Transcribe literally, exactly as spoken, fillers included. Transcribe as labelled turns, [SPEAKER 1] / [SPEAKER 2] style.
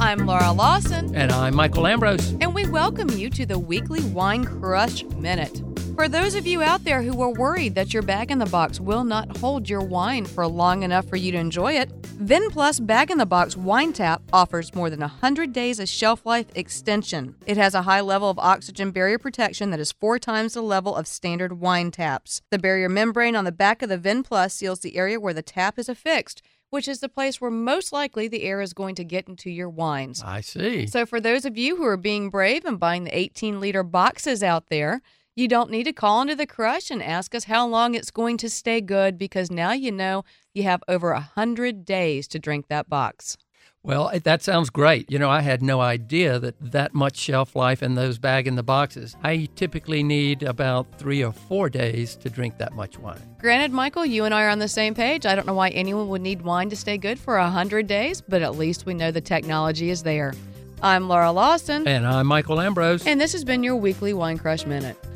[SPEAKER 1] I'm Laura Lawson.
[SPEAKER 2] And I'm Michael Ambrose.
[SPEAKER 1] And we welcome you to the weekly Wine Crush Minute. For those of you out there who are worried that your bag-in-the-box will not hold your wine for long enough for you to enjoy it, VinPlus Bag-in-the-Box Wine Tap offers more than one hundred days of shelf life extension. It has a high level of oxygen barrier protection that is four times the level of standard wine taps. The barrier membrane on the back of the VinPlus seals the area where the tap is affixed, which is the place where most likely the air is going to get into your wines.
[SPEAKER 2] I see.
[SPEAKER 1] So for those of you who are being brave and buying the eighteen-liter boxes out there, you don't need to call into the Crush and ask us how long it's going to stay good, because now you know you have over one hundred days to drink that box.
[SPEAKER 2] Well, that sounds great. You know, I had no idea that that much shelf life in those bag-in-the-boxes. I typically need about three or four days to drink that much wine.
[SPEAKER 1] Granted, Michael, you and I are on the same page. I don't know why anyone would need wine to stay good for one hundred days, but at least we know the technology is there. I'm Laura Lawson.
[SPEAKER 2] And I'm Michael Ambrose.
[SPEAKER 1] And this has been your weekly Wine Crush Minute.